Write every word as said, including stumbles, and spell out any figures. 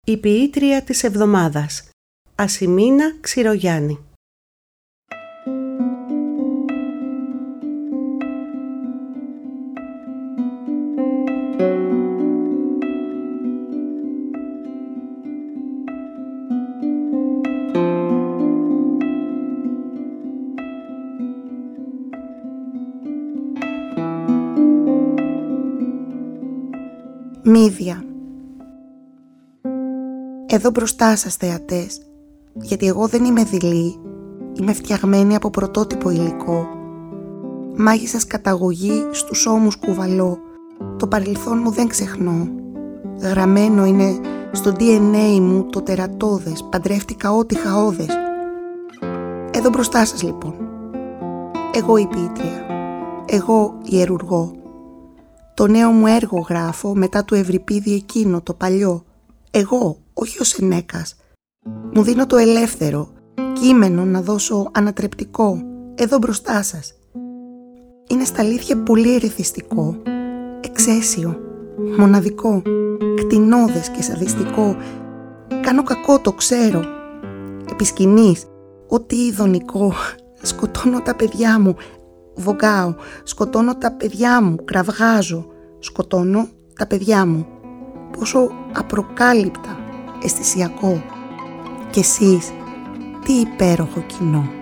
Η ποιήτρια της εβδομάδας, Ασημίνα Ξηρογιάννη. Μύδια. Εδώ μπροστά σας, θεατές, γιατί εγώ δεν είμαι δειλή, είμαι φτιαγμένη από πρωτότυπο υλικό. Μάγισσας καταγωγή στους ώμους κουβαλώ, το παρελθόν μου δεν ξεχνώ. Γραμμένο είναι στο ντι εν έι μου το τερατώδες, παντρεύτηκα ό,τι χαώδες. Εδώ μπροστά σας λοιπόν, εγώ η ποιήτρια, εγώ ιερουργώ. Το νέο μου έργο γράφω μετά του Ευρυπίδη εκείνο το παλιό. Εγώ, όχι ο Σενέκας. Μου δίνω το ελεύθερο, κείμενο να δώσω ανατρεπτικό, εδώ μπροστά σας. Είναι στα αλήθεια πολύ ερεθιστικό, εξαίσιο, μοναδικό, κτηνώδες και σαδιστικό. Κάνω κακό, το ξέρω. Επί σκηνής, ό,τι ειδονικό, σκοτώνω τα παιδιά μου, βογκάω, σκοτώνω τα παιδιά μου, κραυγάζω, σκοτώνω τα παιδιά μου. Πόσο απροκάλυπτα, αισθησιακό. Κι εσείς, τι υπέροχο κοινό.